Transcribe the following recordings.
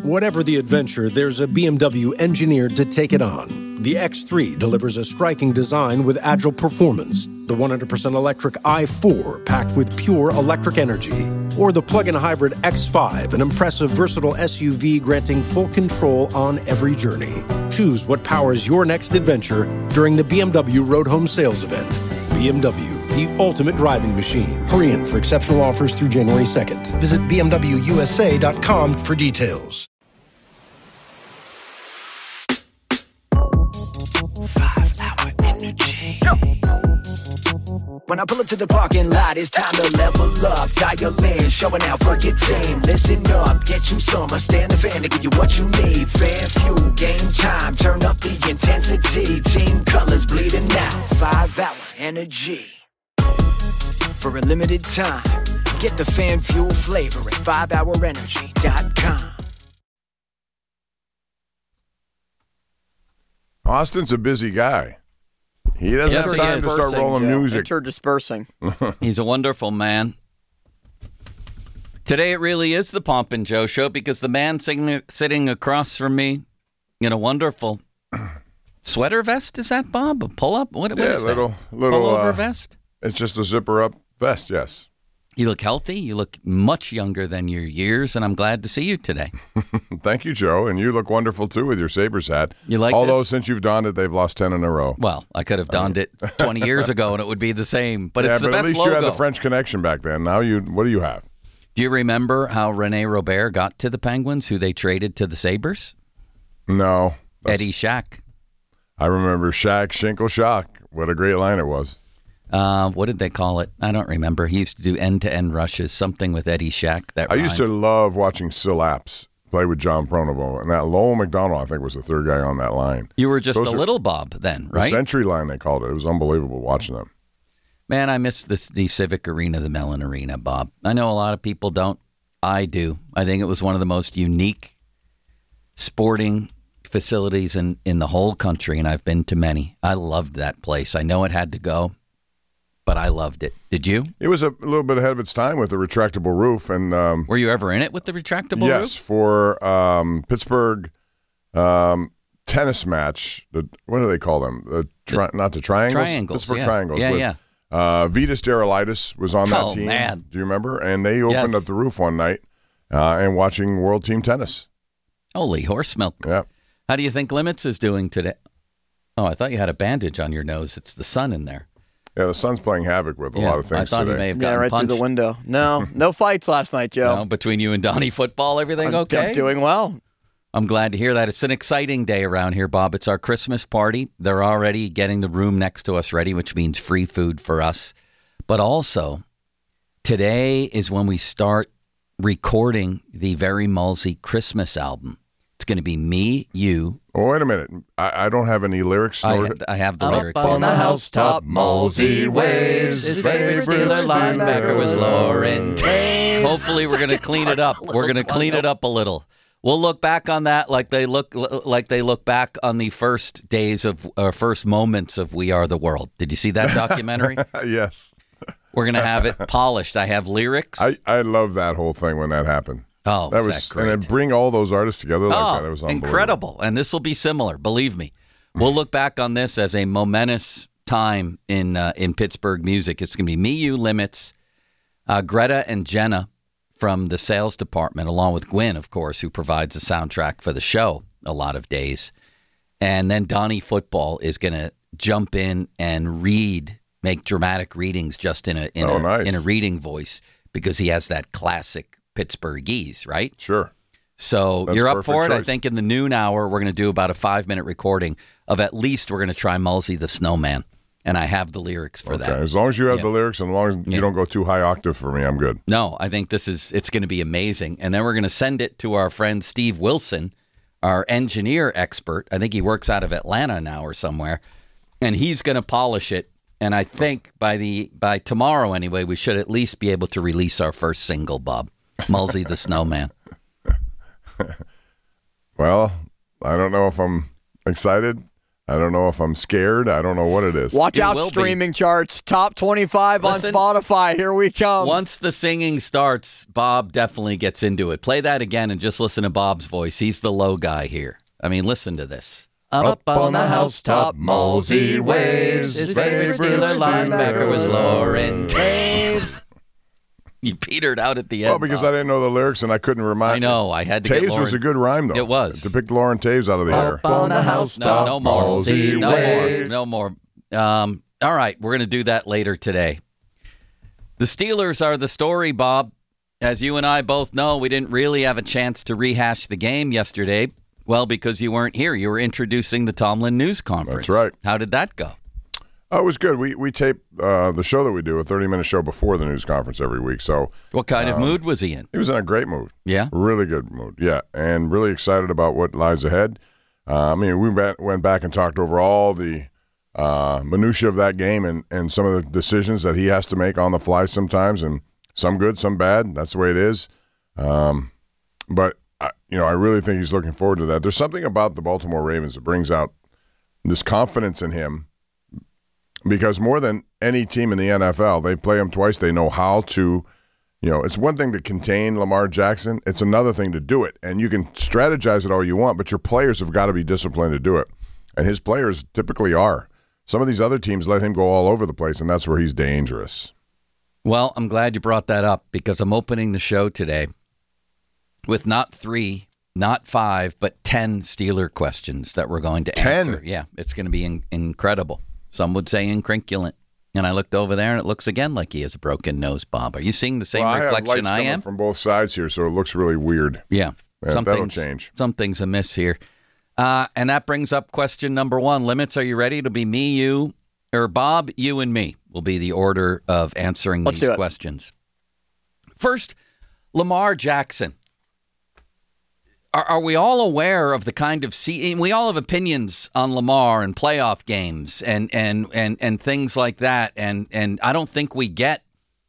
Whatever the adventure, there's a BMW engineered to take it on. The X3 delivers a striking design with agile performance. The 100% electric i4 packed with pure electric energy. Or the plug-in hybrid X5, an impressive, versatile SUV granting full control on every journey. Choose what powers your next adventure during the BMW Road Home Sales Event. BMW, the ultimate driving machine. Hurry in for exceptional offers through January 2nd. Visit bmwusa.com for details. 5-hour energy. When I pull up to the parking lot, it's time to level up. Dial in, showing out for your team. Listen up, get you some. I stand the fan to give you what you need. Fan fuel, game time, turn up the intensity. Team colors bleeding out. 5-hour energy. For a limited time, get the fan fuel flavor at 5hourenergy.com. Austin's a busy guy. He doesn't have time to start rolling music. Interdispersing. He's a wonderful man. Today it really is the Pomp and Joe show because the man sitting across from me in a wonderful sweater vest, is that, Bob? A pull-up? What is little that? Pullover vest? It's just a zipper-up vest, yes. You look healthy. You look much younger than your years, and I'm glad to see you today. Thank you, Joe. And you look wonderful, too, with your Sabres hat. You like Although, this? Since you've donned it, they've lost 10 in a row. Well, I could have donned it 20 years ago, and it would be the same. But it's the best logo. At least you had the French connection back then. Now, what do you have? Do you remember how Rene Robert got to the Penguins, who they traded to the Sabres? No. Eddie Shack. I remember Shack, Schinkel, Shock. What a great line it was. What did they call it? I don't remember. He used to do end-to-end rushes, something with Eddie Shack. I used to love watching Sil Apps play with John Pronovo. And that Lowell McDonald, I think, was the third guy on that line. You were just a little Bob then, right? The Century line, they called it. It was unbelievable watching them. Man, I miss the Civic Arena, the Mellon Arena, Bob. I know a lot of people don't. I do. I think it was one of the most unique sporting facilities in the whole country, and I've been to many. I loved that place. I know it had to go, but I loved it. Did you? It was a little bit ahead of its time with the retractable roof. And were you ever in it with the retractable roof? Yes, for Pittsburgh tennis match. What do they call them? Not the triangles? Triangles, Pittsburgh Triangles. Yeah. Vitas Derelitis was on that team. Man. Do you remember? And they opened up the roof one night and watching World Team Tennis. Holy horse milk. Yeah. How do you think Limits is doing today? Oh, I thought you had a bandage on your nose. It's the sun in there. Yeah, the sun's playing havoc with a lot of things I thought today. he may have gotten punched. Through the window. No fights last night, Joe. No, between you and Donnie football, everything okay? I'm doing well. I'm glad to hear that. It's an exciting day around here, Bob. It's our Christmas party. They're already getting the room next to us ready, which means free food for us. But also, today is when we start recording the Very Mulsey Christmas album. It's going to be me, you. Oh, wait a minute. I don't have any lyrics. I have the lyrics. Up on the housetop, Mulsey waves. His favorite Steeler linebacker was Lauren Taves. Hopefully, we're going to clean it up. We're going to clean it up a little. We'll look back on that like they look back on the first days of first moments of We Are the World. Did you see that documentary? Yes. We're going to have it polished. I have lyrics. I love that whole thing when that happened. Oh, that was great? And bring all those artists together like that. It was incredible. And this will be similar. Believe me. We'll look back on this as a momentous time in Pittsburgh music. It's going to be me, you, Limits, Greta and Jenna from the sales department, along with Gwen, of course, who provides the soundtrack for the show a lot of days. And then Donnie Football is going to jump in and make dramatic readings just in a reading voice because he has that classic Pittsburghese, right? Sure. So you're up for it. Choice. I think in the noon hour, we're going to do about a 5-minute recording of at least we're going to try Mulsey the Snowman. And I have the lyrics for that. As long as you have the lyrics and as long as you don't go too high octave for me, I'm good. No, I think it's going to be amazing. And then we're going to send it to our friend Steve Wilson, our engineer expert. I think he works out of Atlanta now or somewhere. And he's going to polish it. And I think by tomorrow anyway, we should at least be able to release our first single, Bob. Mulsey the Snowman. Well, I don't know if I'm excited. I don't know if I'm scared. I don't know what it is. Watch You out, will streaming charts. Top 25 Listen, on Spotify. Here we come. Once the singing starts, Bob definitely gets into it. Play that again and just listen to Bob's voice. He's the low guy here. I mean, listen to this. Up on the housetop, Mosey waves. His favorite Steeler linebacker was Lauren Taves. He petered out at the end. Well, because Bob. I didn't know the lyrics and I couldn't remind. I know. I had to get Taves Lauren. was a good rhyme, though. It was. To pick Lauren Taves out of the air. Up on the housetop, No more. Mosey No more. waves. No more. All right, we're going to do that later today. The Steelers are the story, Bob. As you and I both know, we didn't really have a chance to rehash the game yesterday. Well, because you weren't here. You were introducing the Tomlin news conference. That's right. How did that go? Oh, it was good. We tape the show that we do, a 30-minute show before the news conference every week. So What kind of mood was he in? he was in a great mood. Yeah? Really good mood. Yeah, and really excited about what lies ahead. We went back and talked over all the minutia of that game and some of the decisions that he has to make on the fly sometimes, and some good, some bad. That's the way it is. But I really think he's looking forward to that. There's something about the Baltimore Ravens that brings out this confidence in him, because more than any team in the NFL, they play him twice. They know how to, it's one thing to contain Lamar Jackson. It's another thing to do it. And you can strategize it all you want, but your players have got to be disciplined to do it. And his players typically are. Some of these other teams let him go all over the place, and that's where he's dangerous. Well, I'm glad you brought that up, because I'm opening the show today with not 3, not 5, but 10 Steeler questions that we're going to 10? answer. Yeah, it's going to be incredible. Some would say incrinculant. And I looked over there, and it looks again like he has a broken nose, Bob. Are you seeing the same reflection I am? From both sides here, so it looks really weird. Yeah. That'll change. Something's amiss here. And that brings up question number 1. Limits, are you ready? It'll be me, you, or Bob, you, and me will be the order of answering these questions. First, Lamar Jackson. Are we all aware of the kind of we all have opinions on Lamar and playoff games and things like that, and I don't think we get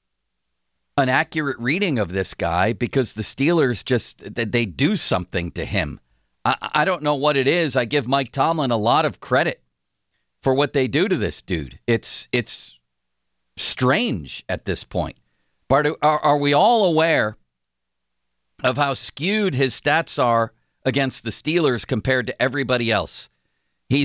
an accurate reading of this guy, because the Steelers they do something to him. I don't know what it is. I give Mike Tomlin a lot of credit for what they do to this dude. It's strange at this point. But are we all aware of how skewed his stats are against the Steelers compared to everybody else? He's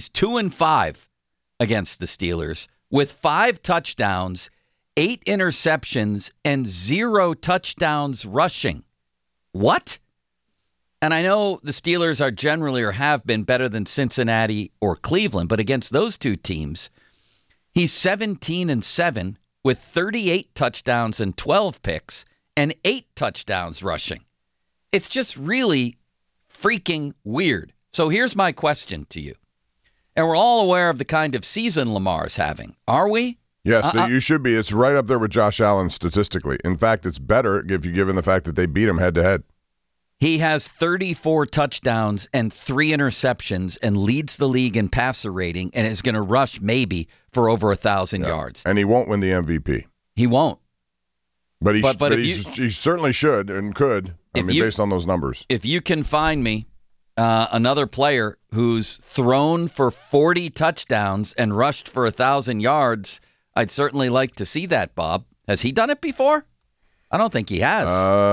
2-5 against the Steelers with 5 touchdowns, 8 interceptions, and 0 touchdowns rushing. What? And I know the Steelers are generally, or have been, better than Cincinnati or Cleveland, but against those two teams, he's 17-7 with 38 touchdowns and 12 picks and 8 touchdowns rushing. It's just really freaking weird. So here's my question to you. And we're all aware of the kind of season Lamar's having, are we? Yes, you should be. It's right up there with Josh Allen statistically. In fact, it's better if you given the fact that they beat him head-to-head. He has 34 touchdowns and 3 interceptions and leads the league in passer rating, and is going to rush maybe for over 1,000 yards. And he won't win the MVP. He won't. But he certainly should and could, based on those numbers. If you can find me another player who's thrown for 40 touchdowns and rushed for 1,000 yards, I'd certainly like to see that, Bob. Has he done it before? I don't think he has.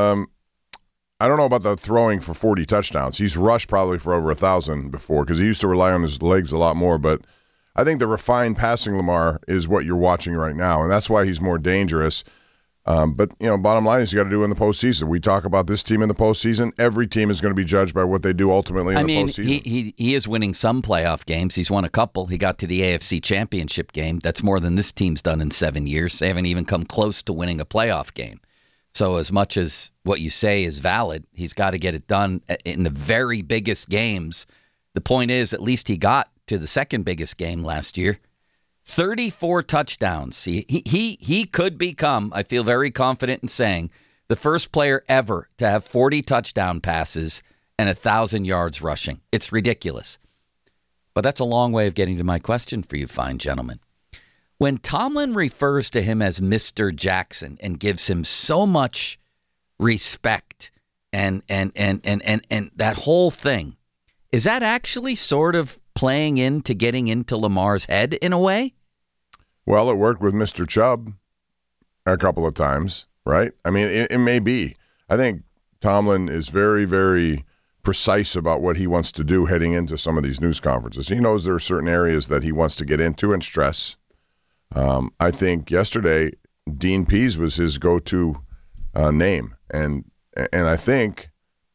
I don't know about the throwing for 40 touchdowns. He's rushed probably for over 1,000 before, because he used to rely on his legs a lot more. But I think the refined passing Lamar is what you're watching right now, and that's why he's more dangerous. But bottom line is you got to do it in the postseason. We talk about this team in the postseason. Every team is going to be judged by what they do ultimately in the postseason. He is winning some playoff games. He's won a couple. He got to the AFC Championship game. That's more than this team's done in 7 years. They haven't even come close to winning a playoff game. So as much as what you say is valid, he's got to get it done in the very biggest games. The point is, at least he got to the second biggest game last year. 34 touchdowns. He could become, I feel very confident in saying, the first player ever to have 40 touchdown passes and 1,000 yards rushing. It's ridiculous. But that's a long way of getting to my question for you fine gentlemen. When Tomlin refers to him as Mr. Jackson and gives him so much respect and that whole thing, Is that actually sort of playing into getting into Lamar's head in a way? Well, it worked with Mr. Chubb a couple of times, right? I mean, it may be. I think Tomlin is very, very precise about what he wants to do heading into some of these news conferences. He knows there are certain areas that he wants to get into and stress. I think yesterday, Dean Pease was his go-to name. And I think,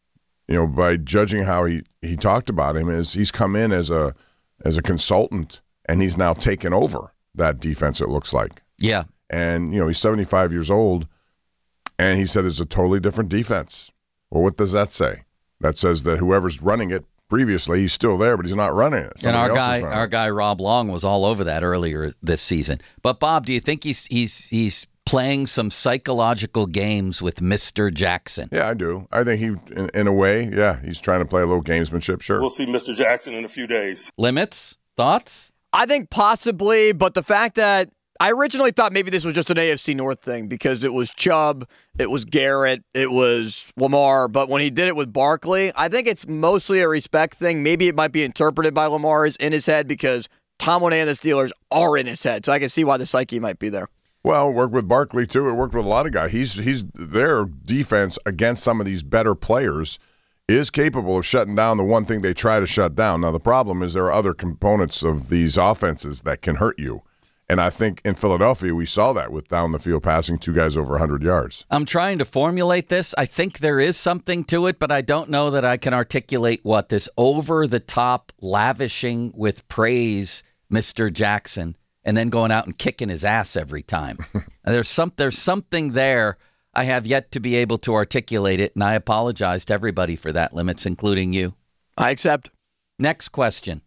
by judging how he talked about him, is he's come in as a consultant, and he's now taken over that defense, it looks like. Yeah. And, he's 75 years old, and he said it's a totally different defense. Well, what does that say? That says that whoever's running it previously, he's still there, but he's not running it. And our guy Rob Long was all over that earlier this season. But Bob, do you think he's playing some psychological games with Mr. Jackson? Yeah, I do. I think he, in a way, he's trying to play a little gamesmanship. Sure. We'll see Mr. Jackson in a few days. Limits? Thoughts? I think possibly, but the fact that I originally thought maybe this was just an AFC North thing because it was Chubb, it was Garrett, it was Lamar, but when he did it with Barkley, I think it's mostly a respect thing. Maybe it might be interpreted by Lamar as in his head because Tomlin and the Steelers are in his head, so I can see why the psyche might be there. Well, it worked with Barkley, too. It worked with a lot of guys. He's their defense against some of these better players is capable of shutting down the one thing they try to shut down. Now, the problem is there are other components of these offenses that can hurt you. And I think in Philadelphia, we saw that with down the field passing, 2 guys over 100 yards. I'm trying to formulate this. I think there is something to it, but I don't know that I can articulate what this over-the-top lavishing with praise Mr. Jackson and then going out and kicking his ass every time. There's something there. I have yet to be able to articulate it, and I apologize to everybody for that, Limits, including you. I accept. Next question.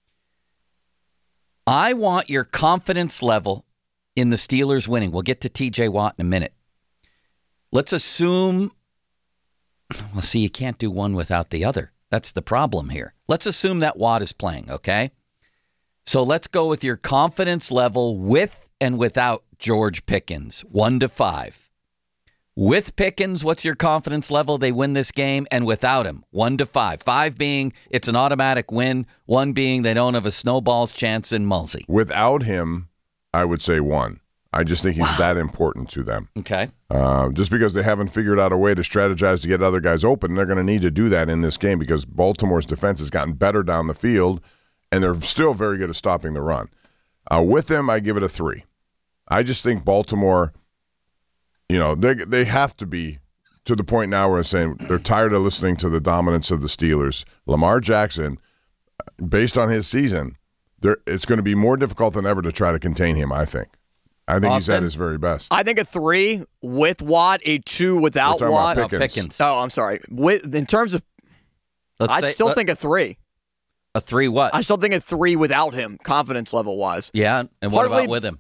I want your confidence level in the Steelers winning. We'll get to T.J. Watt in a minute. Let's assume, well, see, you can't do one without the other. That's the problem here. Let's assume that Watt is playing, okay? So let's go with your confidence level with and without George Pickens, 1 to 5. With Pickens, what's your confidence level? They win this game, and without him, 1 to 5. 5 being it's an automatic win. 1 being they don't have a snowball's chance in Mulsey. Without him, I would say 1. I just think he's that important to them. Okay. Just because they haven't figured out a way to strategize to get other guys open, they're going to need to do that in this game because Baltimore's defense has gotten better down the field, and they're still very good at stopping the run. With him, I give it a 3. I just think Baltimore, they have to be to the point now where they're saying they're tired of listening to the dominance of the Steelers. Lamar Jackson, based on his season, it's going to be more difficult than ever to try to contain him, I think. I think he's at his very best. I think a 3 with Watt, a 2 without Watt. Pickens. Oh, I'm sorry. In terms of, I still think a 3. A 3 what? I still think a 3 without him, confidence level wise. Yeah, and what about with him?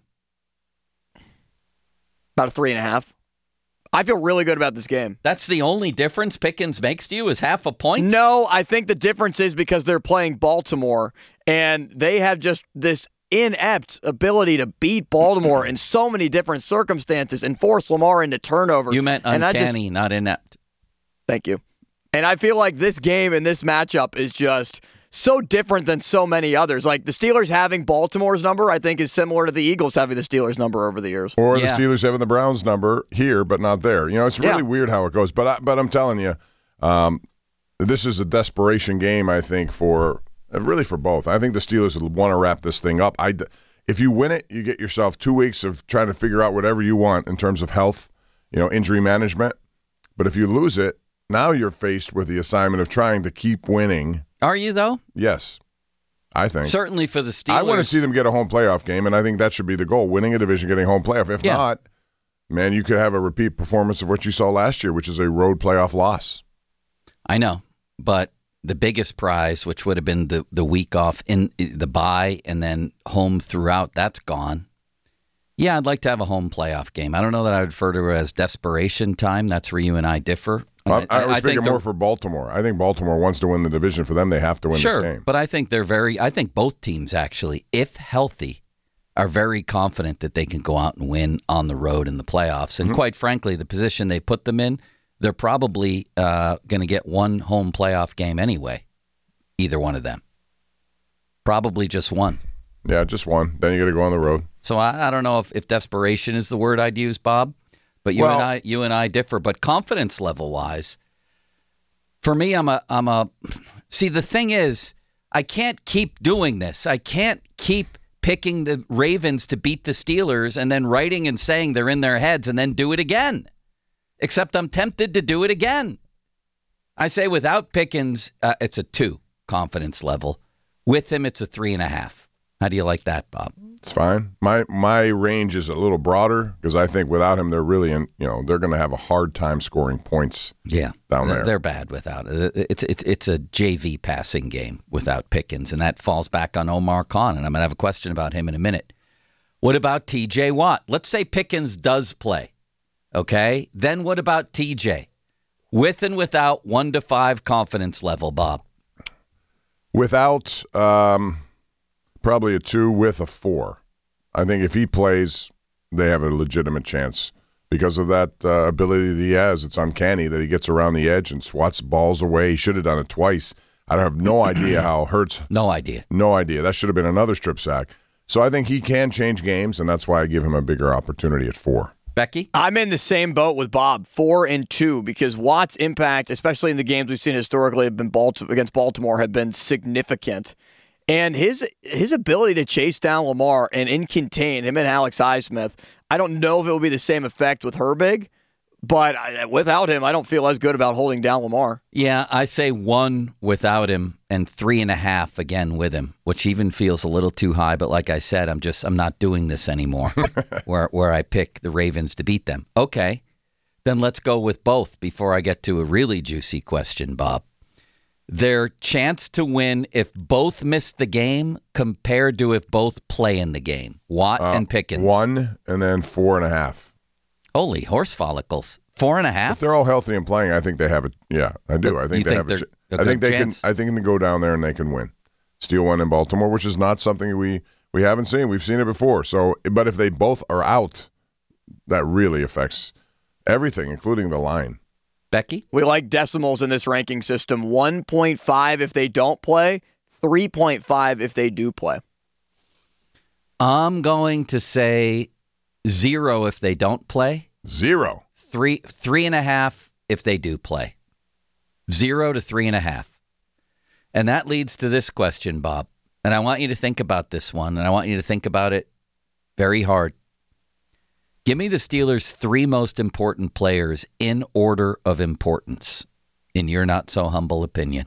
About a 3.5. I feel really good about this game. That's the only difference Pickens makes to you is half a point? No, I think the difference is because they're playing Baltimore, and they have just this inept ability to beat Baltimore in so many different circumstances and force Lamar into turnovers. You meant uncanny, not inept. Thank you. And I feel like this game and this matchup is just so different than so many others. Like the Steelers having Baltimore's number, I think, is similar to the Eagles having the Steelers number over the years. Or the Steelers having the Browns number here, but not there. It's really weird how it goes. But I'm telling you, this is a desperation game, I think, for both. I think the Steelers want to wrap this thing up. If you win it, you get yourself 2 weeks of trying to figure out whatever you want in terms of health, injury management. But if you lose it, now you're faced with the assignment of trying to keep winning. Are you, though? Yes, I think. Certainly for the Steelers. I want to see them get a home playoff game, and I think that should be the goal, winning a division, getting a home playoff. If not, man, you could have a repeat performance of what you saw last year, which is a road playoff loss. I know, but the biggest prize, which would have been the week off in the bye and then home throughout, that's gone. Yeah, I'd like to have a home playoff game. I don't know that I would refer to it as desperation time. That's where you and I differ. I was thinking more for Baltimore. I think Baltimore wants to win the division. For them, they have to win this game. But I think I think both teams actually, if healthy, are very confident that they can go out and win on the road in the playoffs. And quite frankly, the position they put them in, they're probably going to get one home playoff game anyway. either one of them. Probably just one. Yeah, just one. Then you got to go on the road. So I don't know if desperation is the word I'd use, Bob, but you and I differ. But confidence level wise, for me, see, the thing is, I can't keep doing this. I can't keep picking the Ravens to beat the Steelers and then writing and saying they're in their heads and then do it again. Except I'm tempted to do it again. I say without Pickens, it's a 2 confidence level. With him, it's a 3.5. How do you like that, Bob? It's fine. My range is a little broader because I think without him, they're really they're going to have a hard time scoring points. Yeah, down there. They're bad without it. It's a JV passing game without Pickens, and that falls back on Omar Khan. And I'm going to have a question about him in a minute. What about T.J. Watt? Let's say Pickens does play. Okay, then what about T.J. with and without 1 to 5 confidence level, Bob? Without. Probably a 2 with a 4. I think if he plays, they have a legitimate chance because of that ability that he has. It's uncanny that he gets around the edge and swats balls away. He should have done it twice. I have no idea how Hurts. No idea. That should have been another strip sack. So I think he can change games, and that's why I give him a bigger opportunity at 4. Becky? I'm in the same boat with Bob, 4 and 2, because Watt's impact, especially in the games we've seen historically against Baltimore, have been significant. And his ability to chase down Lamar and contain him and Alex Highsmith, I don't know if it will be the same effect with Herbig, but without him, I don't feel as good about holding down Lamar. Yeah, I say 1 without him and 3.5 again with him, which even feels a little too high. But like I said, I'm not doing this anymore, where I pick the Ravens to beat them. Okay, then let's go with both before I get to a really juicy question, Bob. Their chance to win if both miss the game compared to if both play in the game. Watt and Pickens. 1 and then 4.5. Holy horse follicles. 4.5? If they're all healthy and playing, I think they have it. Yeah, I do. I think they have it. I think they can. I think they can go down there and they can win. Steal one in Baltimore, which is not something we haven't seen. We've seen it before. So, but if they both are out, that really affects everything, including the line. Becky? We like decimals in this ranking system. 1.5 if they don't play, 3.5 if they do play. I'm going to say 0 if they don't play. 0. 3.5 if they do play. 0 to 3.5. And that leads to this question, Bob. And I want you to think about this one, and I want you to think about it very hard. Give me the Steelers' 3 most important players in order of importance, in your not-so-humble opinion.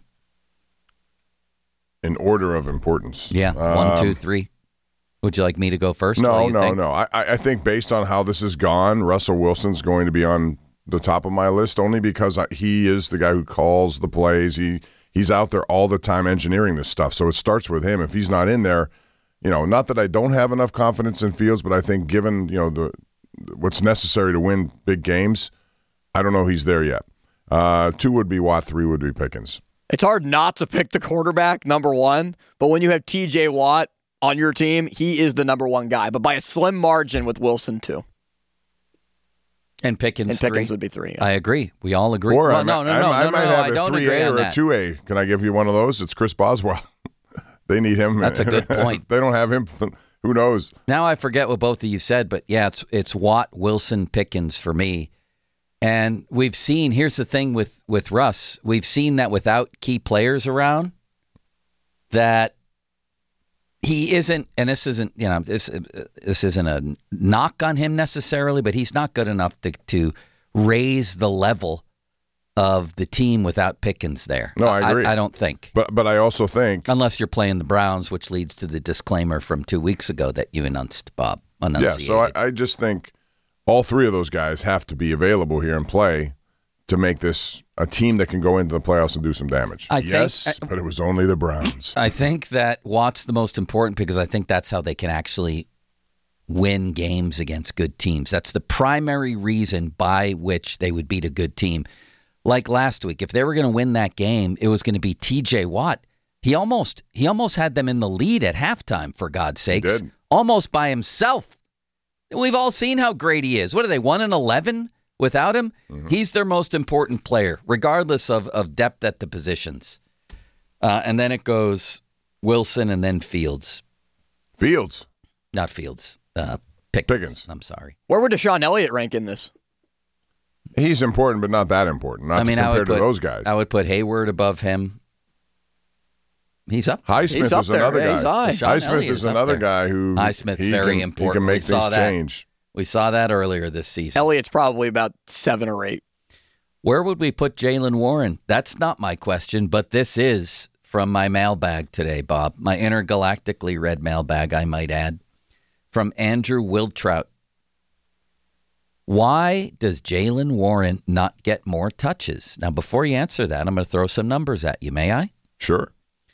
In order of importance? Yeah, 1, 2, 3. Would you like me to go first? No. I think based on how this has gone, Russell Wilson's going to be on the top of my list only because he is the guy who calls the plays. He's out there all the time engineering this stuff, so it starts with him. If he's not in there, not that I don't have enough confidence in Fields, but I think given what's necessary to win big games, I don't know he's there yet. 2 would be Watt, 3 would be Pickens. It's hard not to pick the quarterback, number 1, but when you have T.J. Watt on your team, he is the number 1 guy, but by a slim margin with Wilson, 2. And Pickens would be 3. Yeah. I agree. We all agree. Or well, I might have a 3A or a 2A. Can I give you one of those? It's Chris Boswell. They need him. That's a good point. They don't have him. Who knows? Now I forget what both of you said, but yeah, it's Watt, Wilson, Pickens for me. And we've seen, here's the thing with Russ, we've seen that without key players around, that he isn't, and this isn't, this isn't a knock on him necessarily, but he's not good enough to raise the level of the team without Pickens there. No, I agree. I don't think. But I also think... Unless you're playing the Browns, which leads to the disclaimer from 2 weeks ago that you announced, Bob. Yeah, so I just think all 3 of those guys have to be available here and play to make this a team that can go into the playoffs and do some damage. But it was only the Browns. I think that Watt's the most important because I think that's how they can actually win games against good teams. That's the primary reason by which they would beat a good team. Like last week, if they were going to win that game, it was going to be T.J. Watt. He almost had them in the lead at halftime, for God's sakes. Almost by himself. We've all seen how great he is. What are they, 1-11 without him? Mm-hmm. He's their most important player, regardless of depth at the positions. And then it goes Wilson and then Fields. Fields. Not Fields. Pickens. I'm sorry. Where would Deshaun Elliott rank in this? He's important, but not that important. Not compared to those guys. I would put Hayward above him. He's up. Highsmith is another guy. Highsmith is another guy who Highsmith's very important. He can make things change. We saw that earlier this season. Elliott's probably about 7 or 8. Where would we put Jaylen Warren? That's not my question, but this is from my mailbag today, Bob. My intergalactically read mailbag, I might add, from Andrew Wildtrout. Why does Jaylen Warren not get more touches? Now, before you answer that, I'm going to throw some numbers at you. May I? Sure.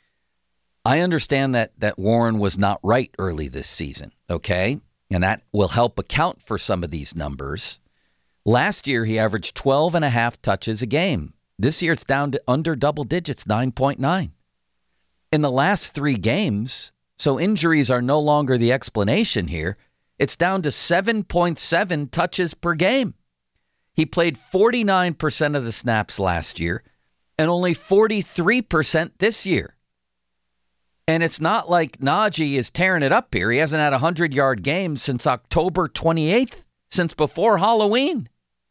I understand that Warren was not right early this season, okay? And that will help account for some of these numbers. Last year, he averaged 12 and a half touches a game. This year, it's down to under double digits, 9.9. In the last 3 games, so injuries are no longer the explanation here, it's down to 7.7 touches per game. He played 49% of the snaps last year and only 43% this year. And it's not like Najee is tearing it up here. He hasn't had a 100-yard game since October 28th, since before Halloween.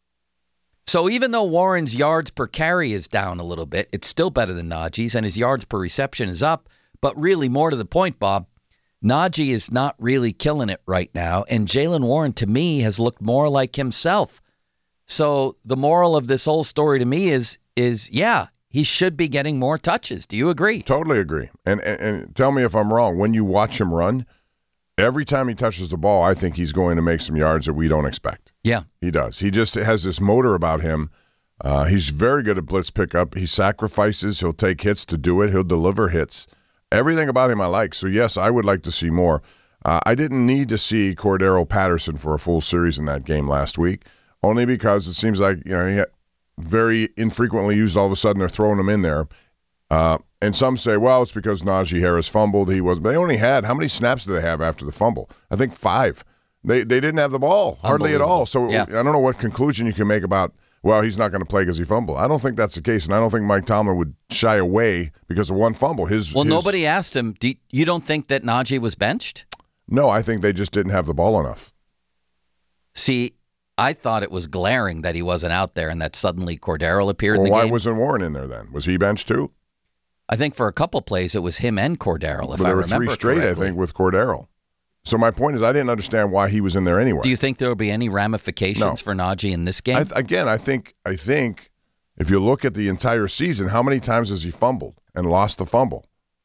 So even though Warren's yards per carry is down a little bit, it's still better than Najee's, and his yards per reception is up. But really, more to the point, Bob, Najee is not really killing it right now, and Jaylen Warren, to me, has looked more like himself. So the moral of this whole story to me is yeah, he should be getting more touches. Do you agree? Totally agree. And tell me if I'm wrong. When you watch him run, every time he touches the ball, I think he's going to make some yards that we don't expect. Yeah. He does. He just has this motor about him. He's very good at blitz pickup. He sacrifices. He'll take hits to do it. He'll deliver hits. Everything about him I like. So, yes, I would like to see more. I didn't need to see Cordero Patterson for a full series in that game last week, only because it seems like he had very infrequently used. All of a sudden, they're throwing him in there. And some say, well, it's because Najee Harris fumbled. But they only had, how many snaps did they have after the fumble? I think 5. They didn't have the ball, hardly at all. So yeah. I don't know what conclusion you can make about, well, he's not going to play because he fumbled. I don't think that's the case, and I don't think Mike Tomlin would shy away because of one fumble. Nobody asked him, you don't think that Najee was benched? No, I think they just didn't have the ball enough. See, I thought it was glaring that he wasn't out there and that suddenly Cordero appeared in the game. game. Why wasn't Warren in there then? Was he benched too? I think for a couple plays it was him and Cordero, if I remember correctly. There were 3 straight, I think, with Cordero. So my point is I didn't understand why he was in there anyway. Do you think there will be any ramifications for Najee in this game? I think if you look at the entire season, how many times has he fumbled and lost the fumble?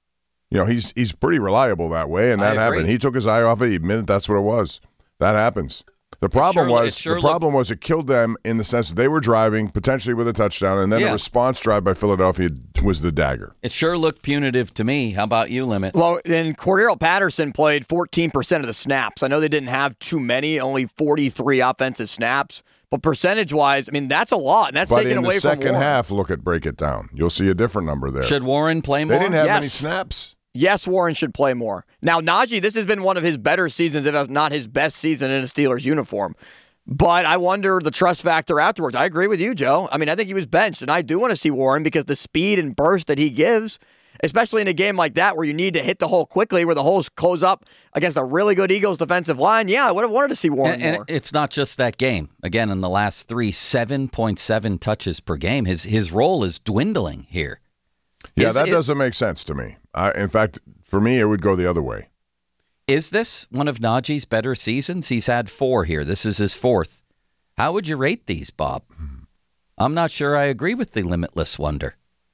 He's pretty reliable that way, and that happened. He took his eye off it. He admitted that's what it was. That happens. The problem was it killed them in the sense that they were driving, potentially with a touchdown, and then a response drive by Philadelphia was the dagger. It sure looked punitive to me. How about you, Limit? Well, and Cordero Patterson played 14% of the snaps. I know they didn't have too many, only 43 offensive snaps. But percentage-wise, I mean, that's a lot, and that's taken away from Warren. But in the second half, break it down. You'll see a different number there. Should Warren play more? They didn't have many snaps. Yes, Warren should play more. Now, Najee, this has been one of his better seasons, if not his best season in a Steelers uniform. But I wonder the trust factor afterwards. I agree with you, Joe. I mean, I think he was benched, and I do want to see Warren because the speed and burst that he gives, especially in a game like that where you need to hit the hole quickly, where the holes close up against a really good Eagles defensive line, I would have wanted to see Warren more. And it's not just that game. Again, in the last 3, 7.7 touches per game. His role is dwindling here. Yeah, that doesn't make sense to me. In fact, for me, it would go the other way. Is this one of Najee's better seasons? He's had 4 here. This is his 4th. How would you rate these, Bob? I'm not sure I agree with the limitless wonder.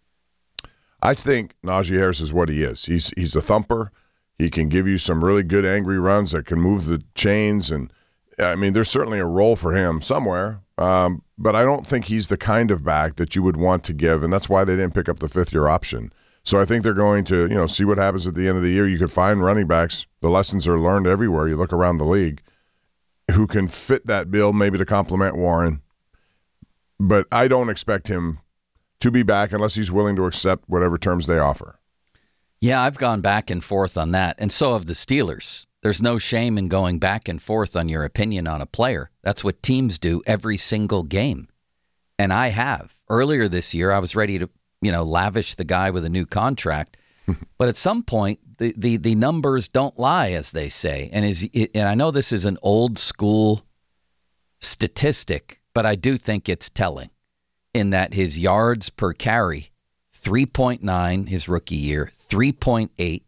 I think Najee Harris is what he is. He's a thumper. He can give you some really good angry runs that can move the chains. And, I mean, there's certainly a role for him somewhere. But I don't think he's the kind of back that you would want to give, and that's why they didn't pick up the 5th-year option. So I think they're going to, see what happens at the end of the year. You could find running backs. The lessons are learned everywhere. You look around the league who can fit that bill maybe to complement Warren. But I don't expect him to be back unless he's willing to accept whatever terms they offer. Yeah, I've gone back and forth on that, and so have the Steelers. There's no shame in going back and forth on your opinion on a player. That's what teams do every single game. And I have. Earlier this year, I was ready to lavish the guy with a new contract. But at some point, the numbers don't lie, as they say. And I know this is an old school statistic, but I do think it's telling in that his yards per carry, 3.9 his rookie year, 3.8,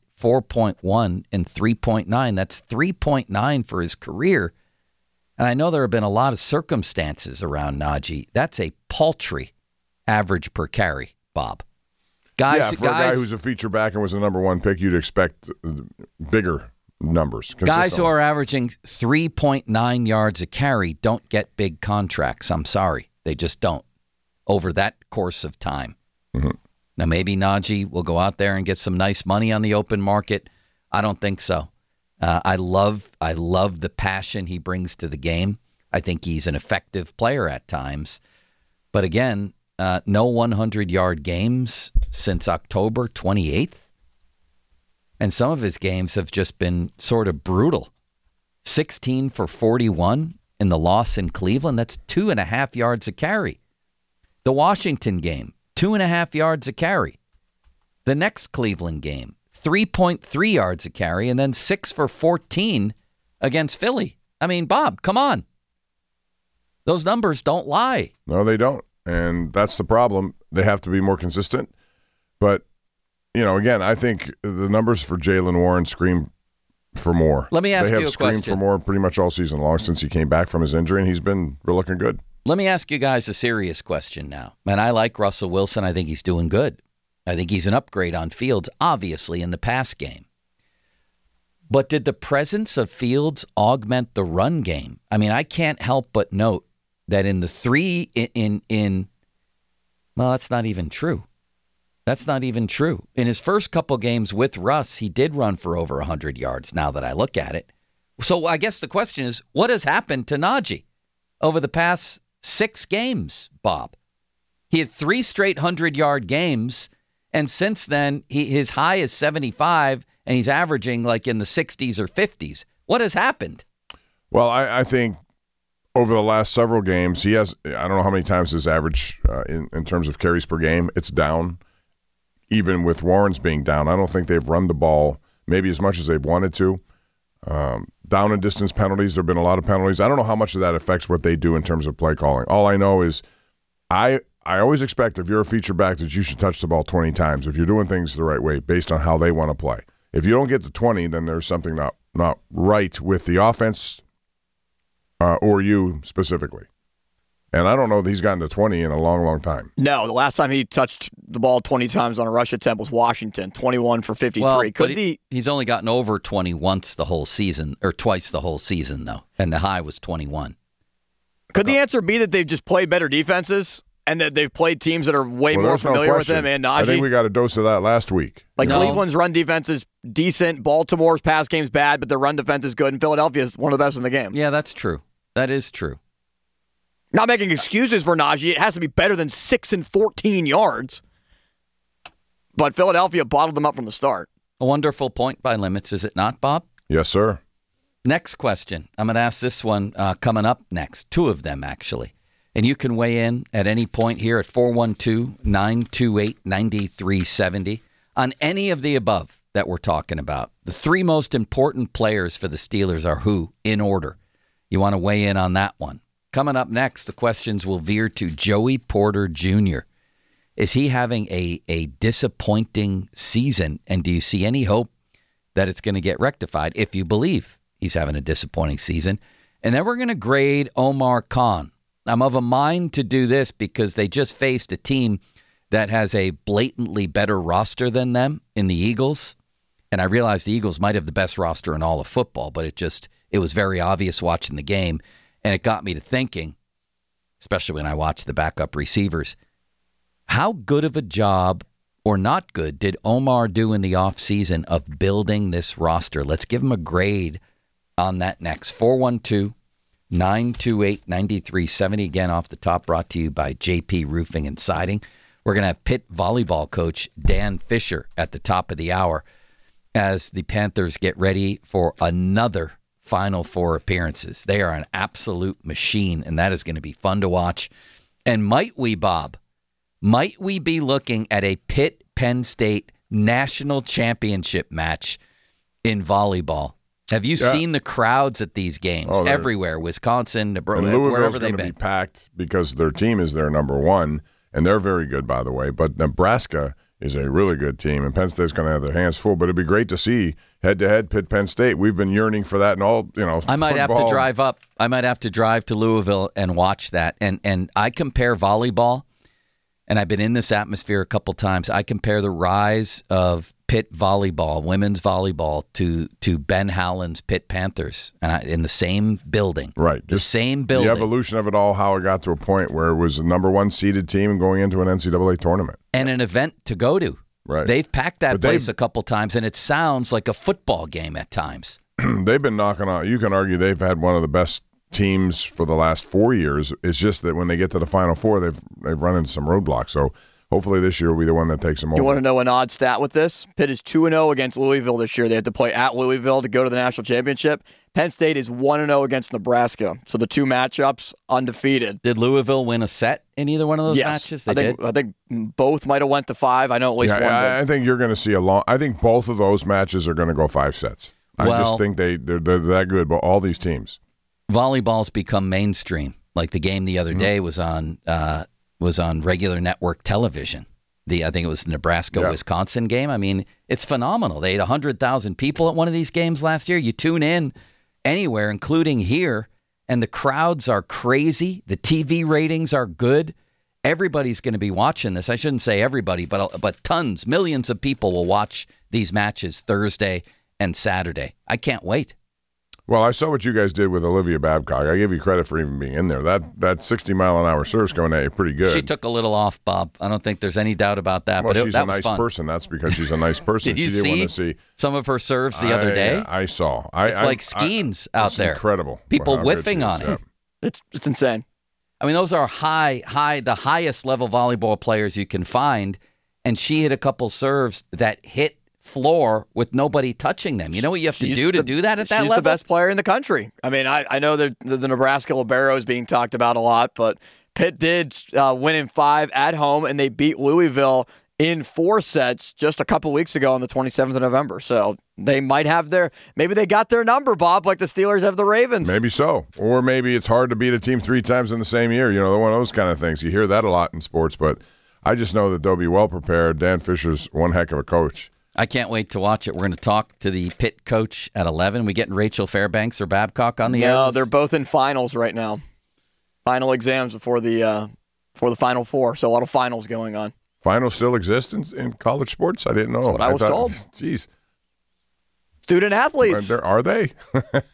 4.1, and 3.9. That's 3.9 for his career. And I know there have been a lot of circumstances around Najee. That's a paltry average per carry, Bob. Guys, for a guy who's a feature back and was the number one pick, you'd expect bigger numbers. Guys who are averaging 3.9 yards a carry don't get big contracts. I'm sorry. They just don't over that course of time. Mm-hmm. Now, maybe Najee will go out there and get some nice money on the open market. I don't think so. I love the passion he brings to the game. I think he's an effective player at times. But again, no 100-yard games since October 28th. And some of his games have just been sort of brutal. 16 for 41 in the loss in Cleveland. That's 2.5 yards a carry. The Washington game, 2.5 yards a carry. The next Cleveland game, 3.3 yards a carry, and then 6 for 14 against Philly. I mean, Bob, come on. Those numbers don't lie. No, they don't. And that's the problem. They have to be more consistent. But, again, I think the numbers for Jaylen Warren scream for more. Let me ask you a question. They have screamed for more pretty much all season long since he came back from his injury, and he's been looking good. Let me ask you guys a serious question now. And I like Russell Wilson. I think he's doing good. I think he's an upgrade on Fields, obviously, in the pass game. But did the presence of Fields augment the run game? I mean, I can't help but note that in the three well, that's not even true. That's not even true. In his first couple games with Russ, he did run for over 100 yards now that I look at it. So I guess the question is, what has happened to Najee over the past 6 games, Bob? He had 3 straight 100-yard games, and since then, his high is 75, and he's averaging like in the 60s or 50s. What has happened? Well, I think over the last several games, he has, I don't know how many times his average in terms of carries per game, it's down. Even with Warren's being down, I don't think they've run the ball maybe as much as they've wanted to. Down and distance penalties, there have been a lot of penalties. I don't know how much of that affects what they do in terms of play calling. All I know is I always expect if you're a feature back that you should touch the ball 20 times if you're doing things the right way based on how they want to play. If you don't get to 20, then there's something not right with the offense or you specifically. And I don't know that he's gotten to 20 in a long, long time. No, the last time he touched the ball 20 times on a rush attempt was Washington, 21 for 53. Well, he's only gotten over 20 once the whole season, or twice the whole season, though, and the high was 21. Could the answer be that they've just played better defenses and that they've played teams that are way more familiar with them and Najee? I think we got a dose of that last week. Cleveland's run defense is decent, Baltimore's pass game's bad, but their run defense is good, and Philadelphia's one of the best in the game. Yeah, that's true. That is true. Not making excuses for Najee. It has to be better than 6 and 14 yards. But Philadelphia bottled them up from the start. A wonderful point by Limits, is it not, Bob? Yes, sir. Next question. I'm going to ask this one coming up next. 2 of them, actually. And you can weigh in at any point here at 412-928-9370 on any of the above that we're talking about. The 3 most important players for the Steelers are who, in order? You want to weigh in on that one. Coming up next, the questions will veer to Joey Porter Jr. Is he having a disappointing season? And do you see any hope that it's going to get rectified if you believe he's having a disappointing season? And then we're going to grade Omar Khan. I'm of a mind to do this because they just faced a team that has a blatantly better roster than them in the Eagles. And I realize the Eagles might have the best roster in all of football, but it was very obvious watching the game. And it got me to thinking, especially when I watched the backup receivers, how good of a job or not good did Omar do in the offseason of building this roster? Let's give him a grade on that next. 412-928-9370. Again, off the top, brought to you by JP Roofing and Siding. We're going to have Pitt volleyball coach Dan Fisher at the top of the hour as the Panthers get ready for another Final Four appearances. They are an absolute machine, and that is going to be fun to watch. And might we, Bob, Might we be looking at a Pitt-Penn State national championship match in volleyball? Have you seen the crowds at these games everywhere? Wisconsin, wherever they've been. Be packed because their team is their number one, and they're very good, by the way. But Nebraska is a really good team, and Penn State's going to have their hands full. But it'd be great to see head-to-head Pitt-Penn State. We've been yearning for that, and all I might have to drive up. I might have to drive to Louisville and watch that. And I compare volleyball, and I've been in this atmosphere a couple times. I compare the rise of Pitt volleyball, women's volleyball, to Ben Howland's Pitt Panthers, in the same building. Right. The same building. The evolution of it all, how it got to a point where it was the number one seeded team and going into an NCAA tournament. And an event to go to. Right. They've packed that place a couple times, and it sounds like a football game at times. They've been knocking on. You can argue they've had one of the best teams for the last 4 years. It's just that when they get to the Final Four, they've run into some roadblocks. So hopefully this year will be the one that takes them over. You want to know an odd stat with this? Pitt is 2-0 against Louisville this year. They had to play at Louisville to go to the national championship. Penn State is 1-0 against Nebraska. So the two matchups, undefeated. Did Louisville win a set in either one of those matches? I think both might have went to 5. I know at least one did. I think you're going to see I think both of those matches are going to go 5 sets. I just think they're that good, but all these teams. Volleyball's become mainstream. Like the game the other day was on regular network television. I think it was the Nebraska-Wisconsin game. I mean, it's phenomenal. They had 100,000 people at one of these games last year. You tune in anywhere, including here, and the crowds are crazy. The TV ratings are good. Everybody's going to be watching this. I shouldn't say everybody, but tons, millions of people will watch these matches Thursday and Saturday. I can't wait. Well, I saw what you guys did with Olivia Babcock. I give you credit for even being in there. That 60-mile-an-hour serve's coming at you pretty good. She took a little off, Bob. I don't think there's any doubt about that. Well, but she's a nice person. That's because she's a nice person. Did you see some of her serves the other day? I saw. It's like skeins out there. Incredible. People whiffing on it. It's insane. I mean, those are the highest level volleyball players you can find, and she hit a couple serves that hit floor with nobody touching them. You know what you have to do that at that level? She's the best player in the country. I mean, I know that the Nebraska Libero is being talked about a lot, but Pitt did win in 5 at home, and they beat Louisville in 4 sets just a couple weeks ago on the 27th of November. So they might have maybe they got their number, Bob, like the Steelers have the Ravens. Maybe so. Or maybe it's hard to beat a team 3 times in the same year. You know, one of those kind of things. You hear that a lot in sports, but I just know that they'll be well prepared. Dan Fisher's one heck of a coach. I can't wait to watch it. We're going to talk to the Pitt coach at 11. We getting Rachel Fairbanks or Babcock on the air? No, they're both in finals right now. Final exams before the Final Four, so a lot of finals going on. Finals still exist in college sports? I didn't know. That's what I was told. Jeez. Student athletes. Are they?